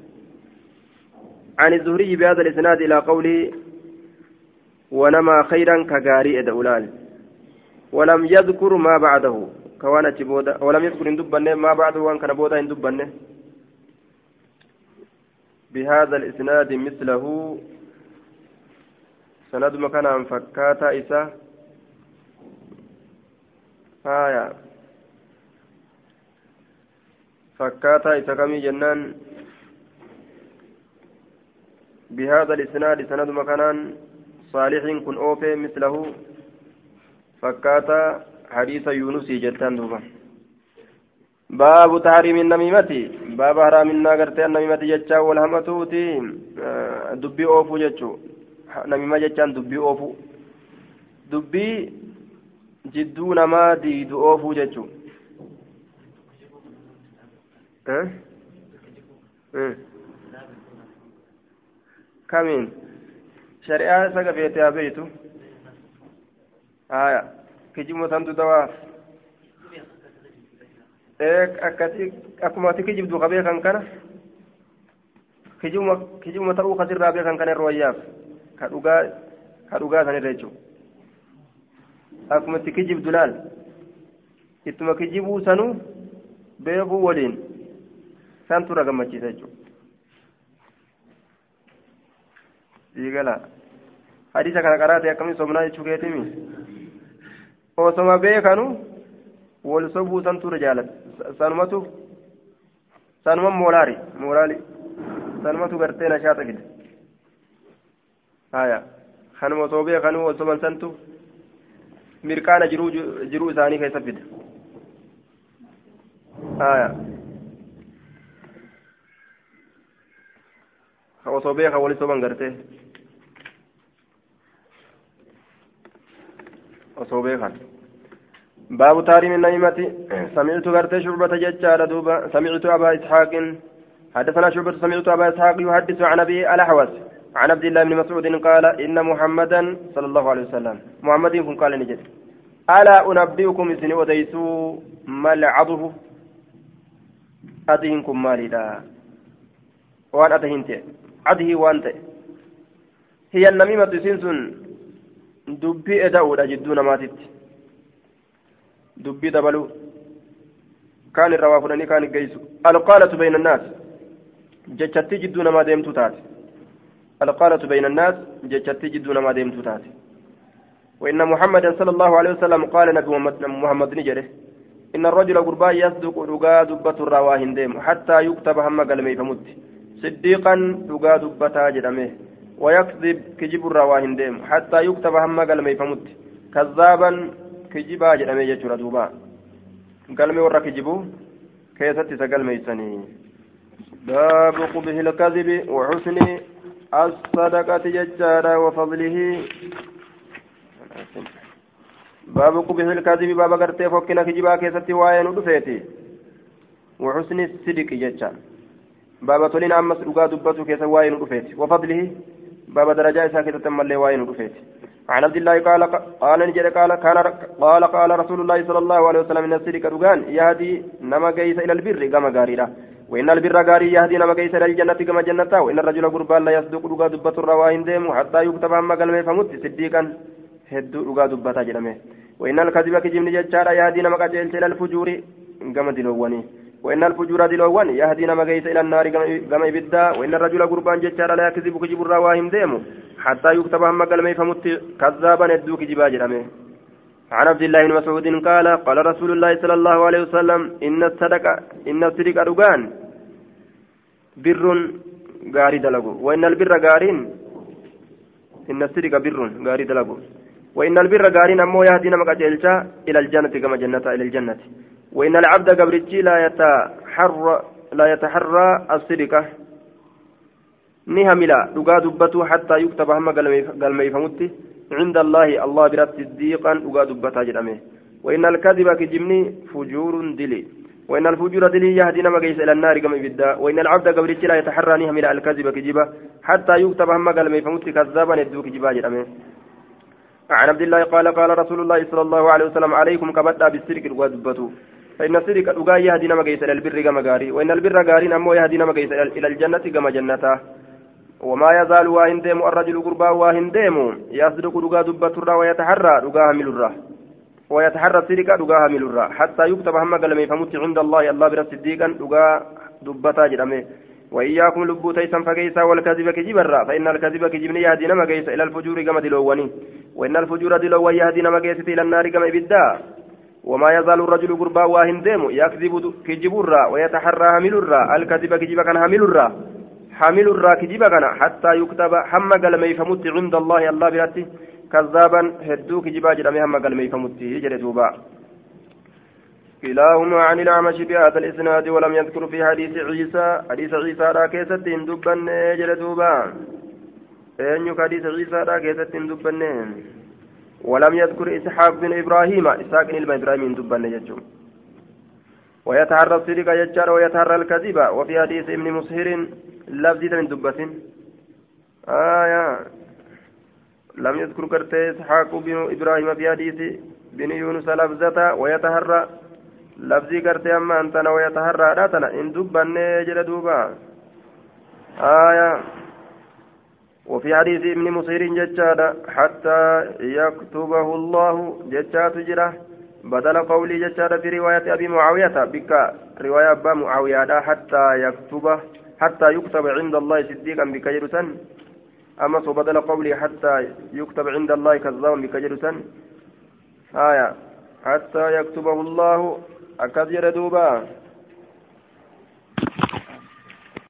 عن الزهري بهذا الإسناد إلى قوله ونما خيرا كغاري أدولال ولم يذكر ما بعده كوانت بودا ولم يذكر إن ما بعده وان كان بودا إن بهذا الإسناد مثله سند مكان فكاتا إسا فكاتا إسا كمي جنان بهذا الإسناد سند مكان صالح كن أوفي مثله فكاتا حديث يونس جتان دوبا باب تحريم النميمة باب حرام الناغرت النميمة جتان والهمتوتي دبي أوفو جتشو نميمة جتان دبي أوفو دبي جدون ما ديد أوفو جتشو كمين شريعة سقفيتها بيتو كجيب سنتو دواف أكتي أكما تكجيب دو قبيل كان كجيب مترو خسر رابع كان الروايات كدوغا سنرجو أكما تكجيب دلال إتما كجيبو سنو بيبو ولين سنتو رقم مجيسجو يقلا حديثا كان قرأت أكمل سمنا يشوكيتمي وسما بيكانو والصبو سنتو رجالت سنمتو سنمم مولاري سنمتو قرتين شاتا كده آية خانو صوبي خانو والصبن سنتو مركان جرو ثاني كيف فيد آية وصوبي خا والصبن قرتين وصوبي خان باب تاريم النعيمة سمعت غرت شعبة ججار دوبا سمعت أبا إسحاق حدثنا شعبة سمعت أبا إسحاق يحدث عن أبي الأحوص عن عبد الله بن مسعود قال إن محمدا صلى الله عليه وسلم محمد قال نجد ألا أنبئكم إذن وديسوا ما العضه أدهنكم مالي لا وأن أدهنت عده وأنت هي النميمة سنسن دبي أداود أجدون ماتت دبي دبلو كان الروافدني كان الجيس القالة بين الناس جتشتي جدون ما ديمتو تات القالة بين الناس جتشتي جدون ما ديمتو تات وإن محمدا صلى الله عليه وسلم قال نبي محمد نجره إن الرجل قربا يصدق رقا دبة الرواهن ديم حتى يكتب هم قلمي فمت صديقا رقا دبة جدمه ويكذب كجب الرواهن ديم حتى يكتب هم قلمي فمت كذابا كجبا جدمه يجر دوبا قلمي ورا كجبو كيست سقلمي سني باب قبه الكذب وحسن الصدقة ججارا وفضله باب قبه الكذب باب قرتي فكنا كجبا كيست واين ودفيتي وحسن الصدق ججار باب تولين أمس رقا دبتو كيس واين ودفيتي وفضله باب درجة ساكتة ملي واين ودفيتي عن عبد الله قال نجد قال رسول الله صلى الله عليه وسلم ان الصدق رغان يهدي نما جيس الى البر كما غاريرا وان البر غاري يهدي نما جيس الى الجنه كما جنتا وان الرجل قربان لا يصدق رغا دبت الرواين ديم حتى يكتب ما قال فمت صديقا هد رغا دبتا جدمه وان الكذب كجمن جچارا يهدي نما قجل الى الفجور كما دلووني وان الفجور دلوون يهدي نما جيس الى النار كما يبدا وان الرجل قربان جچارا لا يكذب كجب الرواين ديم حتى يكتب هم قلمي فمت كذابا ندوك جباجر عن عبد الله بن مسعود قال رسول الله صلى الله عليه وسلم إن الصدق رغان بر غاري دلغو وإن البر غارين إن الصدق بر غاري دلغو وإن البر غارين أمو يهدينا مقاجلتا إلى الجنة كما جنة إلى الجنة وإن العبد قبرتي لا يتحرى الصدق نهملا دغا دبتو حتى يكتب هم قلمي فمتي عند الله برات صديقا دغا دبتا جدمه وان الكذب كجمني فجور دلي وان الفجور دلي يهدينا ما جيس الى النار كما يبدا وان العبد قبل لا يتحرى نهملا الكذب كجبا حتى يكتب هم قلمي فمتي كذابا ندوك جبا جدمه عن عبد الله قال رسول الله صلى الله عليه وسلم عليكم كبدا بالسرق دغا دبتو فإن السرق دغا يهدينا ما جيس الى البر كما غاري وان البر غارين امو يهدينا ما جيس الى الجنه كما جنته وما يزال واهندم الرجل قربا واهندم يصدق دغا دبت الرا ويتحرى دغا حمل الرا ويتحرى الصدق دغا حمل الرا حتى يكتب هم قلمي فمت عند الله بر صديقا دغا دبتا جدمه وإياكم لبوتيسا فكيسا والكذب كجب الرا فإن الكذب كجبني يهدينا ما كيس إلى الفجور كما دلواني وإن الفجور دلوا يهدينا ما كيس إلى النار كما إبدا وما يزال الرجل قربا واهندم يكذب كجب الرا ويتحرى حمل الرا الكذب كجب كان حمل الرا حامل الراكجب كان حتى يكتب هم قلمي فمت عند الله براتي كذابا هدوك جبا جرمي هم قلمي فمت هجر دوبا كلاهما عن الأعمش بهذا الإسناد ولم يذكر في حديث عيسى راكيسة دبن هجر دوبا أنك حديث عيسى راكيسة دبن ولم يذكر إسحاق بن إبراهيم إسحاق بن إبراهيم دبن يجوم ويتحرى الصدق يجار ويتحرى الكذب وفي حديث ابن مسهر لفظة من دبة لم يذكر كرت إسحاق بن إبراهيم في حديث بن يونس لفظة ويتهرى لفظي قرتي أما أنتنا ويتهرى راتنا إن دبني جل دوبا آية وفي حديث ابن مصير ججادا حتى يكتبه الله ججات جرة بدل قولي ججادا في رواية أبي معاوية بك رواية أبا معاوية حتى يكتب عند الله صديقا بكجرسا أما بدل قولي حتى يكتب عند الله كذابا بكجرسا آية حتى يكتبه الله أكثر دوبا